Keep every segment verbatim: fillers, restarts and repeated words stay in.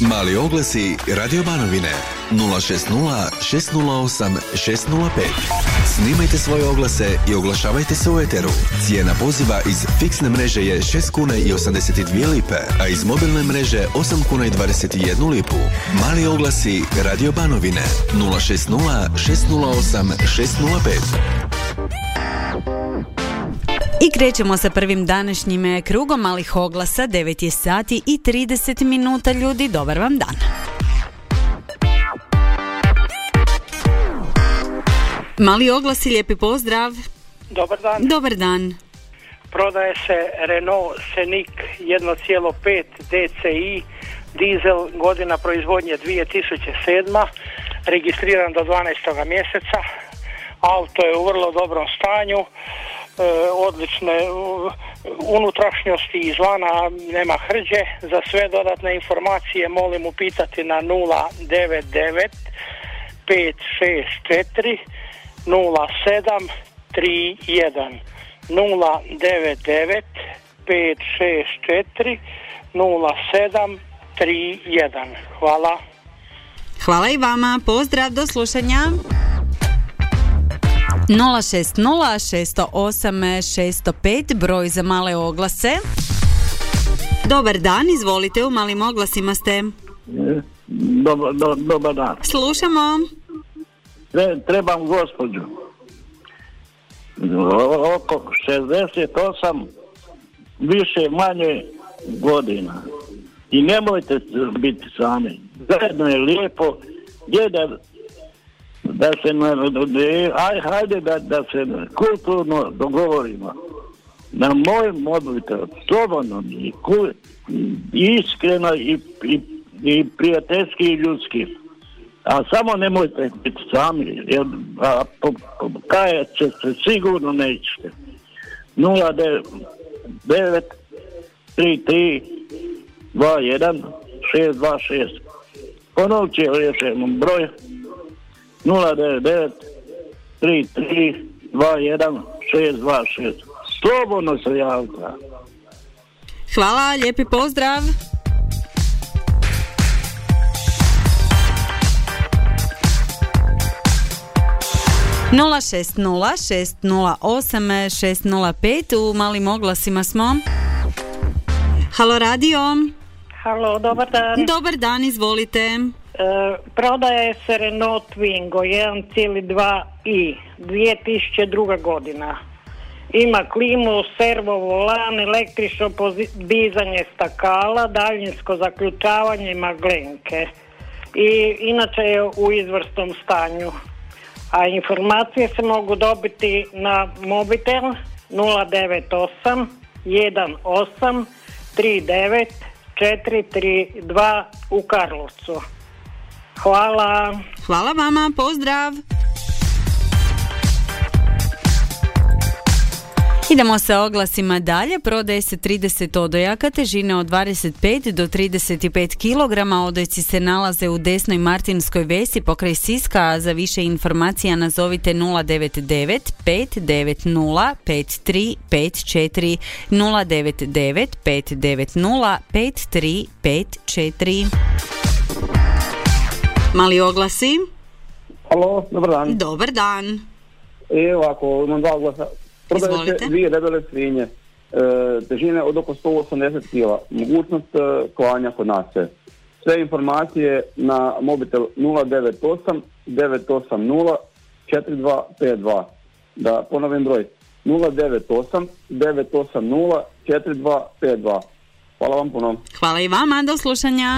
Mali oglasi Radio Banovine nula šest nula šest nula osam šest nula pet. Snimajte svoje oglase i oglašavajte se u eteru. Cijena poziva iz fiksne mreže je šest kuna i osamdeset dvije lipe, a iz mobilne mreže osam kuna i dvadeset jednu lipu. Mali oglasi Radio Banovine nula šest nula šest nula osam šest nula pet. I krećemo sa prvim današnjim krugom malih oglasa. Devet je sati i trideset minuta, ljudi, dobar vam dan. Mali oglasi, lijepi pozdrav. Dobar dan. Dobar dan. Prodaje se Renault Scenic jedan zarez pet D C I, dizel, godina proizvodnje dvije tisuće sedma, registriran do dvanaestog mjeseca. Auto je u vrlo dobrom stanju, e, odlične unutrašnjosti, izvana nema hrđe. Za sve dodatne informacije molim upitati na nula devet devet pet šest četiri nula sedam tri jedan nula devet devet pet šest četiri nula sedam tri jedan. Hvala. Hvala i vama, pozdrav, do slušanja. nula šest nula šest nula osam šest nula pet, broj za male oglase. Dobar dan, izvolite, u malim oglasima ste. Dobar, do, dobar dan. Slušamo. Tre, trebam gospođu. Oko šezdeset osam, više manje godina. I nemojte biti sami. Zajedno je lijepo. Jedan da se aj, hajde da, da se kulturno dogovorimo. Na moj mobitel slobodno i iskreno i, i, i prijateljski i ljudski. A samo nemojte biti sami, jer a, po, po, kajat će se sigurno nećete. nula devet tri tri dva jedan šest dva šest. Ponovit će još jednom broj nula devet devet tri tri dva jedan šest dva šest. Slobodno se javite. Hvala, lijepi pozdrav. nula šest nula šest nula osam šest nula pet, u malim oglasima smo. Halo radio. Halo, dobar dan. Dobar dan, izvolite. E, prodaje se Renault Twingo jedan zarez dva i dvije tisuće druga godina. Ima klimu, servo volan, električno podizanje stakala, daljinsko zaključavanje i maglenke. I inače je u izvrsnom stanju. A informacije se mogu dobiti na mobitel nula devet osam jedan osam tri devet četiri tri dva u Karlovcu. Hvala. Hvala vama, pozdrav. Idemo sa oglasima dalje. Prodaje se trideset odojaka težine od dvadeset pet do trideset pet kilograma. Odojci se nalaze u desnoj Martinskoj vesi pokraj Siska, a za više informacija nazovite nula devet devet pet devet nula pet tri pet četiri nula devet devet pet devet nula pet tri pet četiri. Mali oglasi. Halo, dobar dan. Dobar dan. Evo, ako imam dva oglasa. Prodaje se dvije debele svinje, e, težine od oko sto osamdeset kila, mogućnost e, klanja kod nas je. Sve informacije na mobitel nula devet osam devet osam nula četiri dva pet dva. Da ponovim broj, nula devet osam devet osam nula četiri dva pet dva. Hvala vam puno. Hvala i vama, do slušanja.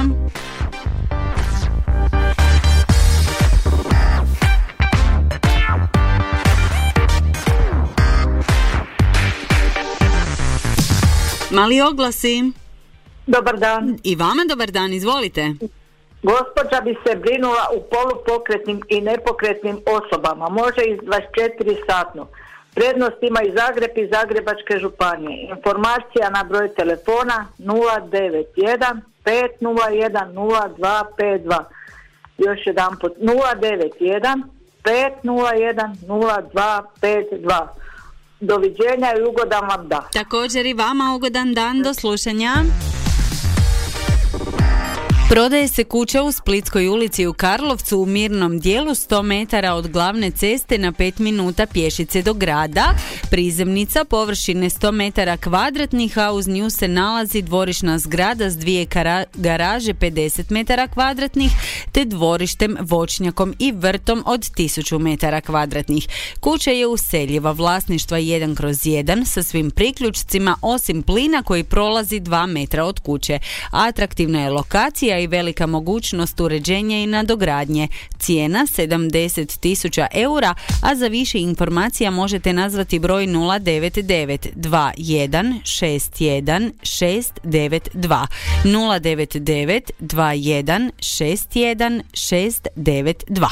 Mali oglasi. Dobar dan. I vama dobar dan, izvolite. Gospođa bi se brinula u polupokretnim i nepokretnim osobama. Može iz dvadeset četiri satno. Prednost ima i Zagreb i Zagrebačke županije. Informacija na broj telefona nula devet jedan pet nula jedan nula dva pet dva. Još jedan put nula devet jedan pet nula jedan nula dva pet dva. Doviđenja i ugodan vam dan. Također i vama ugodan dan, do slušanja. Prodaje se kuća u Splitskoj ulici u Karlovcu u mirnom dijelu sto metara od glavne ceste na pet minuta pješice do grada. Prizemnica površine sto metara kvadratnih, a uz nju se nalazi dvorišna zgrada s dvije kara- garaže pedeset metara kvadratnih te dvorištem, voćnjakom i vrtom od tisuću metara kvadratnih. Kuća je useljiva, vlasništva jedan kroz jedan sa svim priključcima osim plina koji prolazi dva metra od kuće. Atraktivna je lokacija i velika mogućnost uređenja i nadogradnje. Cijena sedamdeset tisuća eura, a za više informacija možete nazvati broj nula devet devet dva jedan šest jedan šest devet dva nula devet devet dva jedan šest jedan šest devet dva.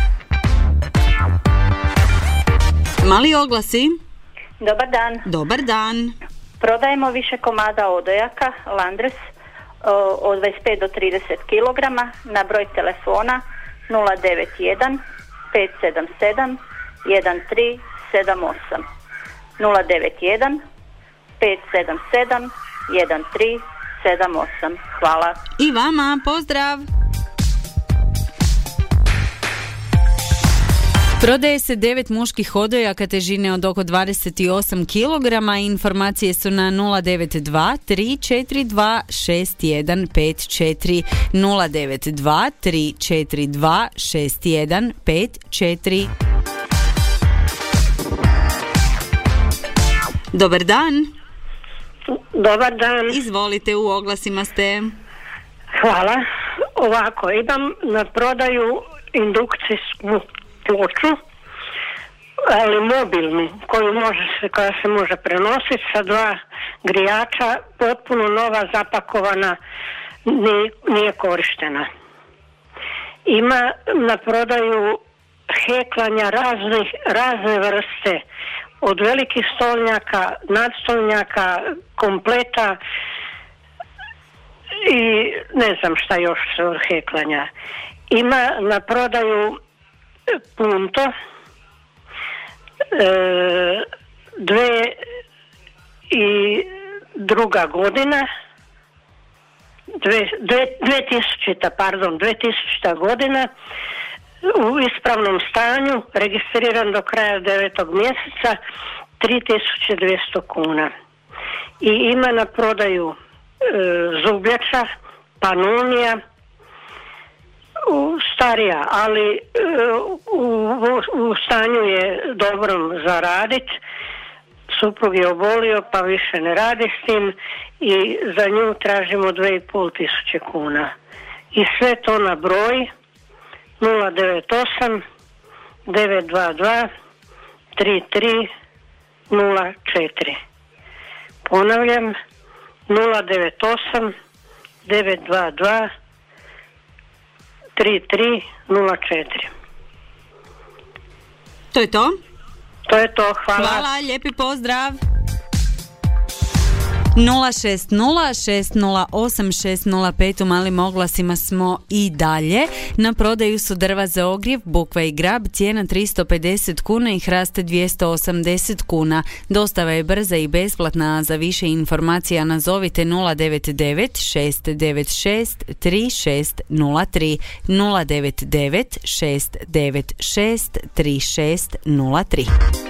Mali oglasi. Dobar dan. Dobar dan. Prodajemo više komada odojaka Landres od dvadeset pet do trideset kilograma na broj telefona nula devet jedan pet sedam sedam jedan tri sedam osam nula devet jedan pet sedam sedam jedan tri sedam osam. Hvala. I vama, pozdrav. Prodaje se devet muških odojaka težine od oko dvadeset osam kilograma. Informacije su na nula devet dva tri četiri dva šest jedan pet četiri nula devet dva tri četiri dva šest jedan pet četiri. Dobar dan. Dobar dan. Izvolite, u oglasima ste. Hvala. Ovako, imam na prodaju indukcijsku ploču, ali mobilnu, koju može se, koja se može prenositi sa dva grijača, potpuno nova, zapakovana, nije, nije korištena. Ima na prodaju heklanja raznih, razne vrste, od velikih stolnjaka, nadstolnjaka, kompleta i ne znam šta još od heklanja. Ima na prodaju punto, e, dve i druga godina, dve, dve, dve tisućita, pardon, dve tisućita godina, u ispravnom stanju, registriran do kraja devetog mjeseca, tri tisuće dvjesto kuna. I ima na prodaju e, zubljača, Panonija, starija, ali u, u, u stanju je dobrom za radit. Suprug je obolio pa više ne radi s tim i za nju tražimo dve i pol tisuće kuna. I sve to na broj nula devet osam devet dva dva tri tri nula četiri. Ponavljam, nula devet osam devet dva dva tri tri nula četiri. To je to? To je to, hvala. Hvala, lijepi pozdrav. nula šest nula šest nula osam šest nula pet. U malim oglasima smo i dalje. Na prodaju su drva za ogrjev, bukva i grab, cijena tristo pedeset kuna i hraste dvjesto osamdeset kuna. Dostava je brza i besplatna, a za više informacija nazovite nula devet devet šest devet šest tri šest nula tri nula devet devet šest devet šest tri šest nula tri.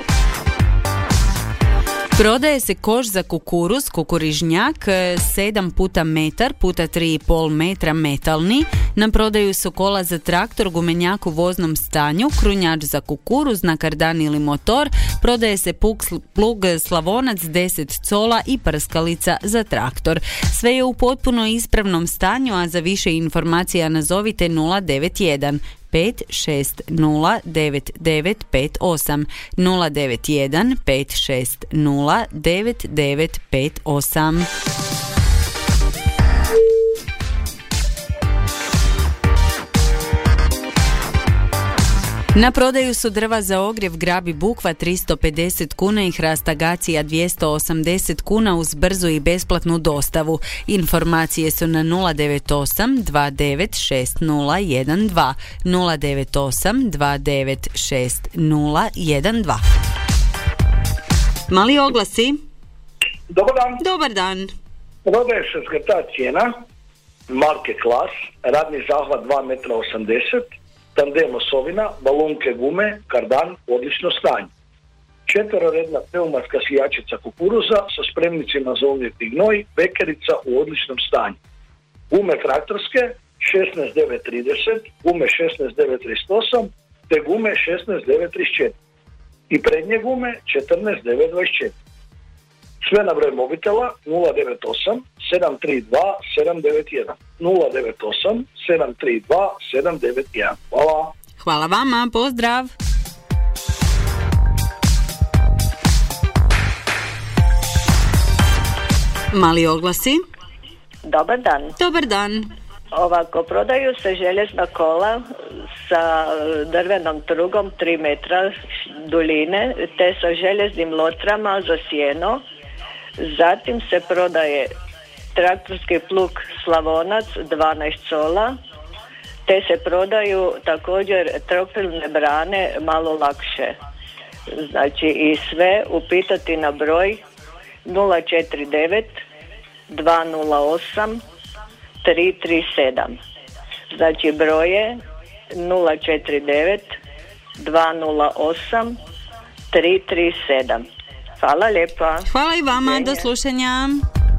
Prodaje se koš za kukuruz, kukurižnjak, sedam puta metar puta tri i pol metra metalni. Na prodaju su kola za traktor, gumenjak u voznom stanju, krunjač za kukuruz na kardan ili motor. Prodaje se plug, plug Slavonac deset cola i prskalica za traktor. Sve je u potpuno ispravnom stanju, a za više informacija nazovite nula devet jedan pet šest nula devet devet pet osam nula devet jedan pet šest nula devet devet pet osam. Na prodaju su drva za ogrjev, grab i bukva tristo pedeset kuna i hrast agacija dvjesto osamdeset kuna uz brzu i besplatnu dostavu. Informacije su na nula devet osam dva devet šest nula jedan dva nula devet osam dva devet šest nula jedan dva. Mali oglasi. Dobar dan. Dobar dan. Prodaje se zgrta cijena marke Klas, radni zahvat dva metra osamdeset, tandem osovina, balonke gume, kardan, odlično stanje. Četveroredna pneumatska sijačica kukuruza sa spremnicima za uvjetni gnoj, bekerica u odličnom stanju. Gume traktorske šesnaest devet trideset, gume šesnaest devet trideset osam te gume šesnaest devet trideset četiri i prednje gume četrnaest devet dvadeset četiri. Sve na broj mobitela nula devet osam sedam tri dva sedam devet jedan, nula devet osam sedam tri dva sedam devet jedan. Hvala. Hvala vama, pozdrav. Mali oglasi. Dobar dan. Dobar dan. Ovako, prodaju se željezna kola sa drvenom trugom tri metra duljine te sa željeznim lotrama za sjeno. Zatim se prodaje traktorski plug Slavonac dvanaest cola te se prodaju također tropilne brane malo lakše. Znači i sve upitati na broj nula četiri devet dva nula osam tri tri sedam. Znači broje nula četiri devet dva nula osam tri tri sedam. Hvala lijepa. Hvala i vama, do slušanja.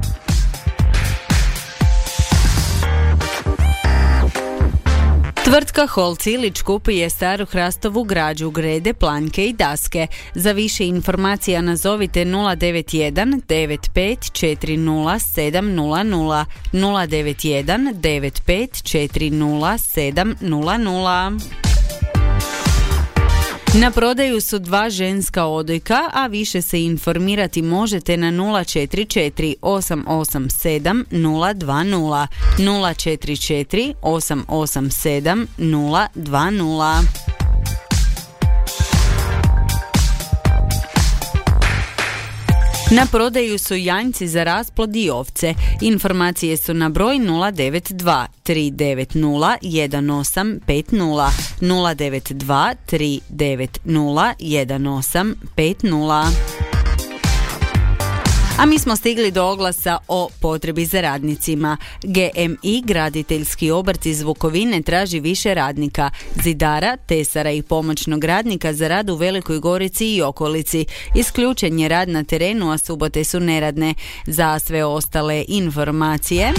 Tvrtka Holc Ilić kupuje staru hrastovu građu, grede, planjke i daske. Za više informacija nazovite nula devet jedan devet pet četiri nula sedam nula nula, nula devet jedan devet pet četiri nula sedam nula nula. Na prodaju su dva ženska odojka, a više se informirati možete na nula četiri četiri osam osam sedam nula dva nula, nula četiri četiri osam osam sedam nula dva nula. Na prodaju su janjci za rasplod i ovce. Informacije su na broj nula devet dva tri devet nula jedan osam pet nula, nula devet dva tri devet nula jedan osam pet nula. A mi smo stigli do oglasa o potrebi za radnicima. G M I graditeljski obrt iz Vukovine traži više radnika, zidara, tesara i pomoćnog radnika za rad u Velikoj Gorici i okolici. Isključen je rad na terenu, a subote su neradne. Za sve ostale informacije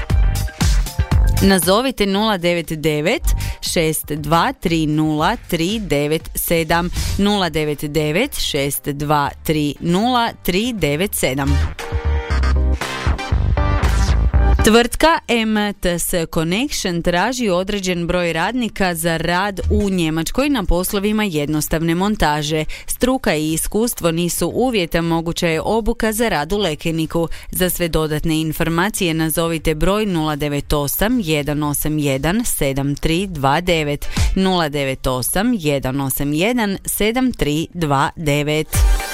nazovite nula devet devet šest dva tri nula tri devet sedam, nula devet devet šest dva tri nula tri devet sedam. Tvrtka M T S Connection traži određen broj radnika za rad u Njemačkoj na poslovima jednostavne montaže. Struka i iskustvo nisu uvjeta, moguća je obuka za rad u Lekeniku. Za sve dodatne informacije nazovite broj nula devet osam jedan osam jedan sedam tri dva devet, nula devet osam jedan osam jedan sedam tri dva devet.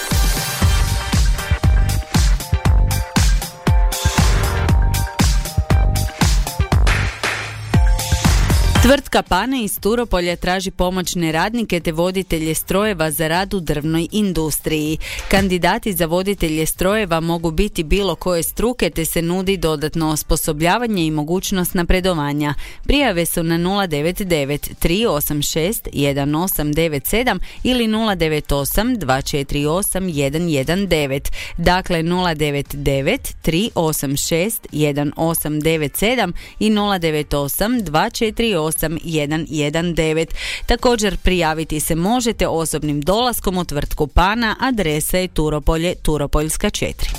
Tvrtka Pane iz Turopolja traži pomoćne radnike te voditelje strojeva za rad u drvnoj industriji. Kandidati za voditelje strojeva mogu biti bilo koje struke te se nudi dodatno osposobljavanje i mogućnost napredovanja. Prijave su na nula devet devet tri osam šest jedan osam devet sedam ili nula devet osam dva četiri osam jedan jedan devet. Dakle nula devet devet tri osam šest jedan osam devet sedam i nula devet osam dva četiri osam jedan jedan devet. Također prijaviti se možete osobnim dolaskom u tvrtku Pana, adresa je Turopolje, Turopoljska četiri.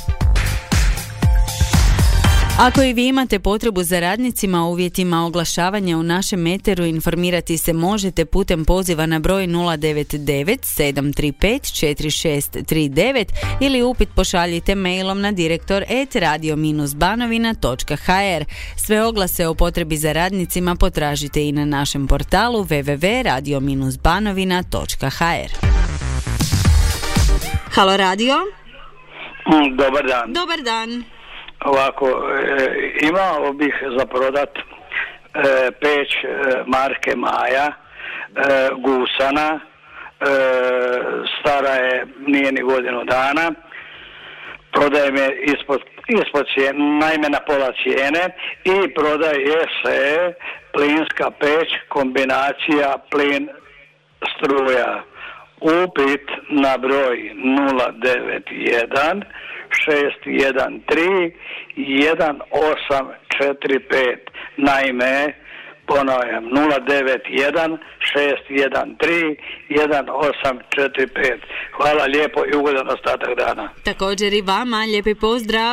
Ako i vi imate potrebu za radnicima o uvjetima oglašavanja u našem eteru, informirati se možete putem poziva na broj nula devet devet sedam tri pet četiri šest tri devet ili upit pošaljite mailom na direktor et radio banovina točka ha er. Sve oglase o potrebi za radnicima potražite i na našem portalu w w w točka radio banovina točka ha er. Halo radio. Dobar dan. Dobar dan. Ovako, e, imao bih za prodat e, peć e, marke Maja, e, Gusana, e, stara je nije ni godinu dana, prodaje me ispod, ispod cijene, naime na pola cijene, i prodaje se plinska peć, kombinacija plin struja. Upit na broj nula devet jedan šest jedan tri jedan osam četiri pet. Naime, ponavljam, nula devet jedan šest jedan tri jedan osam četiri pet. Hvala lijepo i ugodan ostatak dana. Također i vama, lijepi pozdrav.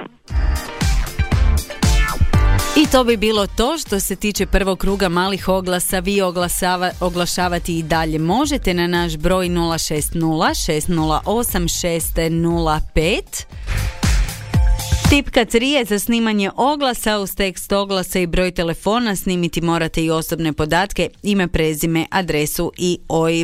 I to bi bilo to što se tiče prvog kruga malih oglasa. Vi oglasava, oglašavati i dalje možete na naš broj nula šest nula šest nula osam šest nula pet. Tipka tri je za snimanje oglasa. Uz tekst oglasa i broj telefona snimiti morate i osobne podatke, ime, prezime, adresu i O I B.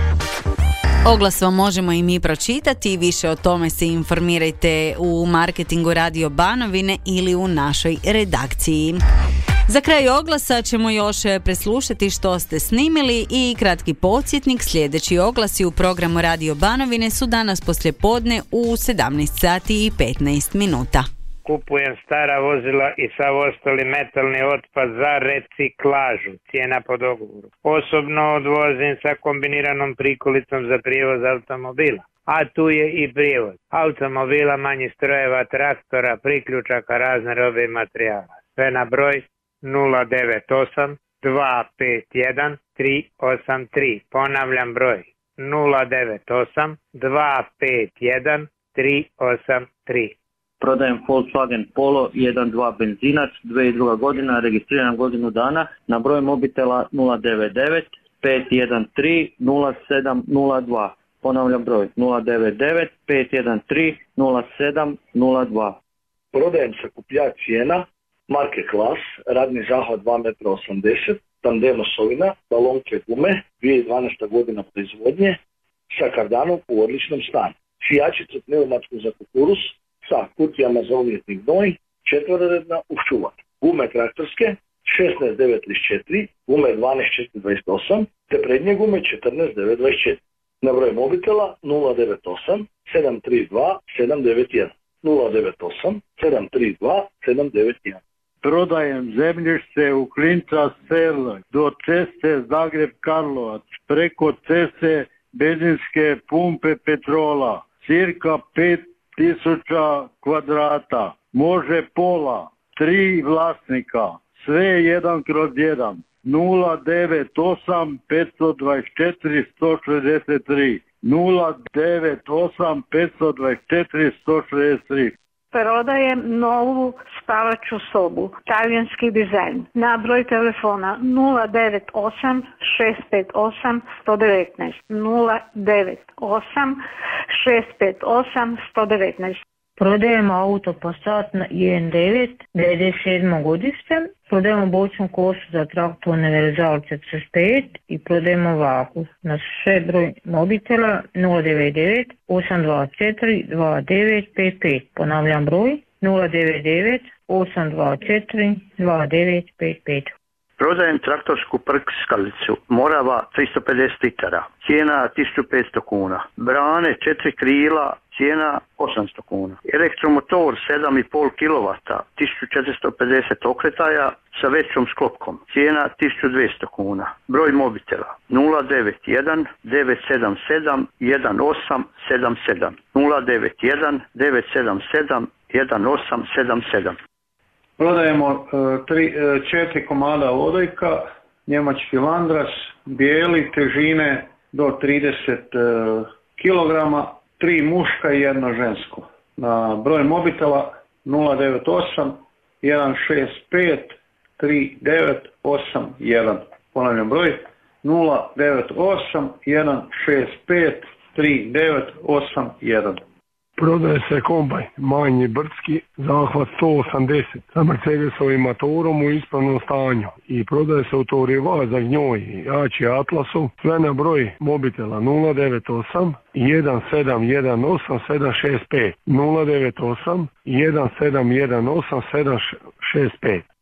Oglas vam možemo i mi pročitati i više o tome se informirajte u marketingu Radio Banovine ili u našoj redakciji. Za kraj oglasa ćemo još preslušati što ste snimili i kratki podsjetnik. Sljedeći oglasi u programu Radio Banovine su danas poslijepodne u sedamnaest sati i petnaest minuta. Kupujem stara vozila i sav ostali metalni otpad za reciklažu. Cijena po dogovoru. Osobno odvozim sa kombiniranom prikolicom za prijevoz automobila. A tu je i prijevoz automobila, manjih strojeva, traktora, priključaka, razne robe i materijala. Sve na broj nula devet osam dva pet jedan tri osam tri. Ponavljam broj nula devet osam dva pet jedan tri osam tri. Prodajem Volkswagen Polo jedan dva benzinac, dvije tisuće druga godina, registriran godinu dana, na broj mobitela nula devet devet pet jedan tri nula sedam nula dva. Ponavljam broj nula devet devet pet jedan tri nula sedam nula dva. Prodajem sakupljač cijena, marke Klas, radni zahvat dva metra osamdeset, tandem osovina, balonke gume, dvije tisuće dvanaesta godina proizvodnje, sa kardanom u odličnom stanju. Šijačicu pneumatsku za kukuruz, sa kutijama za umjetni gnoj, četveroredna uščuvat. Gume traktorske šesnaest devet trideset četiri, gume dvanaest četiri dvadeset osam, te prednje gume četrnaest devet dvadeset četiri. Na broj mobitela nula devet osam sedam tri dva sedam devet jedan. nula devet osam sedam tri dva sedam devet jedan. Prodajem zemljište u Klinca selo do ceste Zagreb Karlovac, preko ceste benzinske pumpe Petrola, cirka pet tisuća kvadrata, može pola, tri vlasnika, sve jedan kroz jedan, nula devet osam pet dvadeset četiri sto šezdeset tri, nula devet osam pet dvadeset četiri sto šezdeset tri. Prodajem novu spavaću sobu, talijanski dizajn, na broj telefona nula devet osam šest pet osam sto devetnaest, nula devet osam šest pet osam sto devetnaest. Prodajemo auto Passat na I N devet, devedeset sedmo godište, prodajemo bočnu košu za traktor Univerzal četrdeset pet i prodajemo vaku. Na sve broj mobitela nula devet devet osam dva četiri dva devet pet pet. Ponavljam broj nula devet devet osam dva četiri dva devet pet pet. Prodajem traktorsku prskalicu Morava tristo pedeset litara, cijena tisuću petsto kuna. Brane četiri krila, cijena osamsto kuna. Elektromotor sedam i pol kilovata, tisuću četiristo pedeset okretaja sa većom sklopkom, cijena tisuću dvjesto kuna. Broj mobitela nula devet jedan devet sedam sedam jedan osam sedam sedam, nula devet jedan devet sedam sedam jedan osam sedam sedam. Prodajemo uh, tri, uh, četiri komada odojka, njemački Landras, bijeli, težine do trideset uh, kilograma, tri muška i jedno žensko. Na broj mobitela nula devet osam jedan šest pet tri devet osam jedan. Ponavljam broj nula devet osam jedan šest pet tri devet osam jedan. Prodaje se kombajn, manji brdski, zahvat sto osamdeset sa Mercedesovim motorom u ispravnom stanju i prodaje se autoriva za gnjoj i jači Atlasu, sve na broj mobitela nula devet osam jedan sedam jedan osam sedam šest pet, nula devet osam jedan sedam jedan osam sedam šest pet.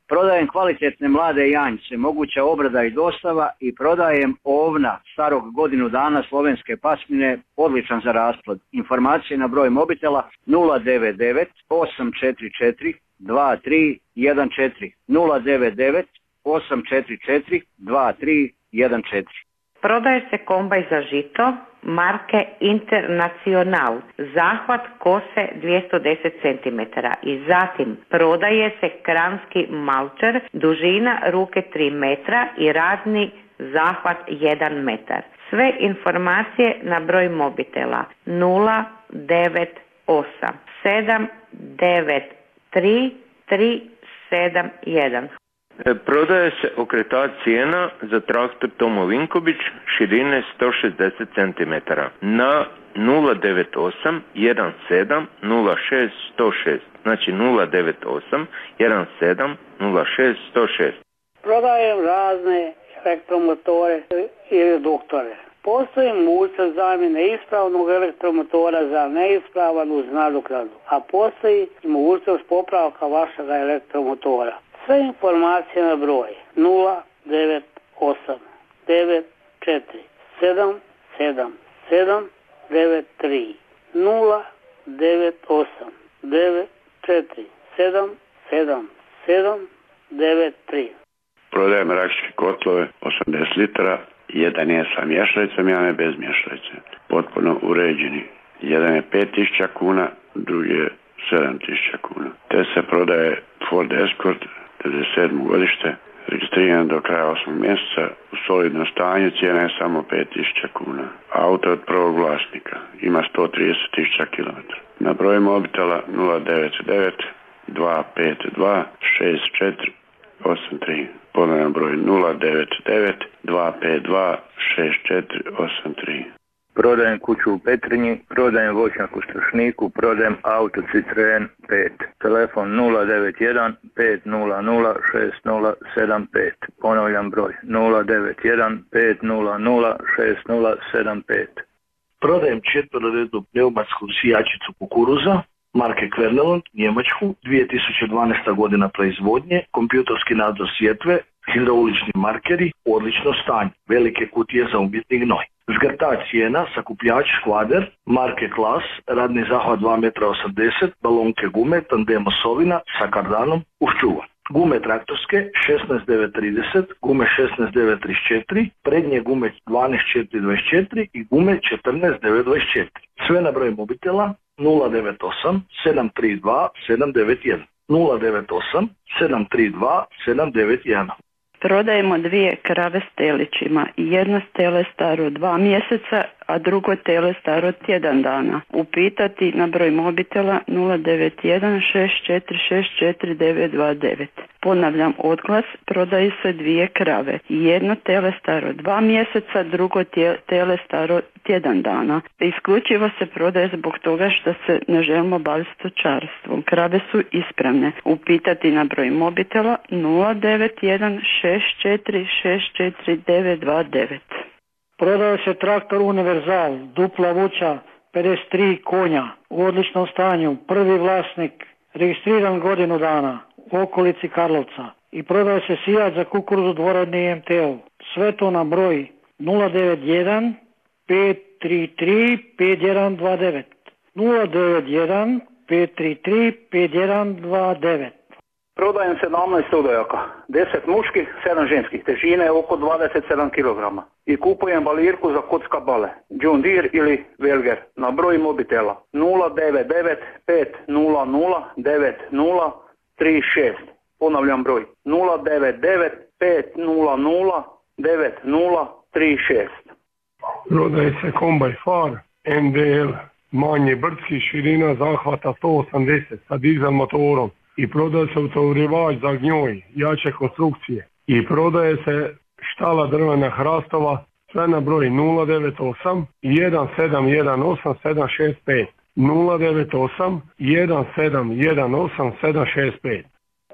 Prodajem kvalitetne mlade janjce, moguća obrada i dostava i prodajem ovna starog godinu dana slovenske pasmine, odličan za rasplod. Informacije na broj mobitela nula devet devet osam četiri četiri dva tri jedan četiri nula devet devet osam četiri četiri dva tri jedan četiri. Prodaje se kombaj za žito marke Internacional, zahvat kose dvjesto deset centimetara i zatim prodaje se kranski malčer, dužina ruke tri metra i radni zahvat jedan metar. Sve informacije na broj mobitela nula devet osam sedam devet tri tri sedam jedan. Prodaje se okretač cijena za traktor Tomo Vinković širine sto šezdeset centimetara na nula devet osam jedan sedam nula šest sto šest, znači nula devet osam jedan sedam nula šest sto šest. Prodajem razne elektromotore i reduktore. Postoji mogućnost zamjene ispravnog elektromotora za neispravan uz nadoknadu, a postoji mogućnost popravka vašeg elektromotora. Sve informacije na broj nula devet osam devet četiri sedam sedam sedam devet tri nula devet osam devet četiri sedam sedam sedam devet tri. Prodajem različite kotlove osamdeset litara, jedan je sa mješalicom, jedan je bez mješalice. Potpuno uređeni. Jedan je pet tisuća kuna, drugi je sedam tisuća kuna. Te se prodaje Ford Escort devedeset sedmo godište, registriran do kraja osmog mjeseca, u solidnom stanju, cijena je samo pet tisuća kuna. Auto od prvog vlasnika, ima sto trideset tisuća kilometara. Na broj mobitela nula devet devet dva pet dva šest četiri osam tri. Ponavljam broj nula devet devet dva pet dva šest četiri osam tri. Prodajem kuću u Petrinji, prodajem voćnjak u Strašniku, prodajem auto Citroen pet. Telefon nula devet jedan pet nula nula šest nula sedam pet. Ponavljam broj nula devet jedan pet nula nula šest nula sedam pet. Prodajem četverorednu pneumatsku sijačicu kukuruza marke Kvernelund, Njemačku, dvije tisuće dvanaesta godina proizvodnje, kompjutorski nadzor sjetve, hidraulični markeri, odlično stanje, velike kutije za umjetni gnoj. Zgrtač cijena, sakupljač Škvader, marke Klas, radni zahvat dva metra osamdeset, balonke gume, tandem osovina sa kardanom, uščuvan. Gume traktorske šesnaest devet trideset, gume šesnaest devet trideset četiri, prednje gume dvanaest četiri dvadeset četiri i gume četrnaest devet dvadeset četiri. Sve na broj mobitela nula devet osam sedam tri dva sedam devet jedan. nula devet osam sedam tri dva sedam devet jedan. Prodajemo dvije krave s telićima, jedno tele staro dva mjeseca, a drugo tele staro tjedan dana. Upitati na broj mobitela nula devet jedan šest četiri šest četiri devet dva devet. Ponavljam odglas, prodaju se dvije krave, jedno tele staro dva mjeseca, drugo tele staro tjedan dana. Isključivo se prodaje zbog toga što se ne želimo baviti stočarstvom. Krave su ispravne. Upitati na broj mobitela nula devet jedan šest četiri šest četiri devet dva devet. Prodaje se traktor Univerzal, dupla vuča, pedeset tri konja, u odličnom stanju, prvi vlasnik, registriran godinu dana, u okolici Karlovca. I prodaje se sijač za kukuruzu dvoradni M T O. Sve to na broj nula devet jedan pet tri tri pet jedan dva devet. nula devet jedan pet tri tri pet jedan dva devet. Prodajem sedamnaest odojaka, deset muških, sedam ženskih, težine oko dvadeset sedam kilograma. I kupujem balirku za kocka bale, John Deere ili Velger, na broj mobitela nula devet devet pet nula nula devet nula tri šest. Ponavljam broj nula devet devet pet nula nula devet nula tri šest. Prodaje se kombaj Far M D L, manji brdski, širina zahvata sto osamdeset sa dizel motorom. I prodaje se utovarivač za gnjoj, jače konstrukcije. I prodaje se štala drvena hrastova, sve na broj nula devet osam jedan sedam jedan osam sedam šest pet. nula devet osam jedan sedam jedan osam sedam šest pet.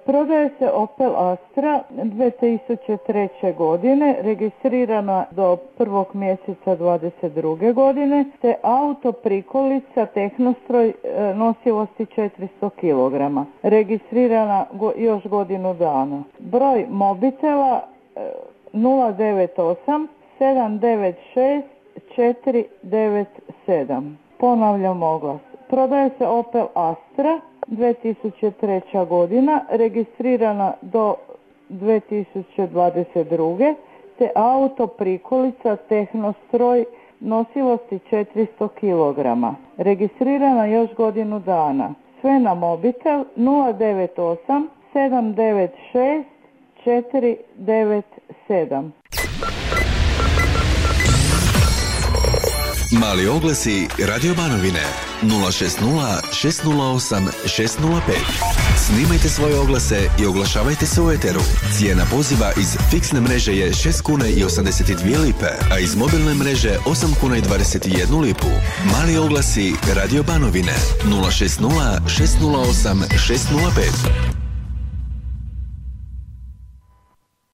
Prodaje se Opel Astra dvije tisuće treće. godine, registrirana do prvog mjeseca dvadeset druge. godine, te auto prikolica Tehnostroj nosivosti četiristo kilograma, registrirana go, još godinu dana. Broj mobitela nula devet osam sedam devet šest četiri devet sedam. Ponavljam oglas. Prodaje se Opel Astra dvije tisuće treće. godina, registrirana do dvije tisuće dvadeset druge. te auto prikolica Tehnostroj nosivosti četiristo kilograma, registrirana još godinu dana. Sve na mobitel nula devet osam sedam devet šest četiri devet sedam. Mali oglasi Radio Banovine nula šest nula šest nula osam šest nula pet. Snimajte svoje oglase i oglašavajte se u eteru. Cijena poziva iz fiksne mreže je šest kuna i osamdeset dvije lipe, a iz mobilne mreže osam kuna i dvadeset jednu lipu. Mali oglasi Radio Banovine nula šest nula šest nula osam šest nula pet.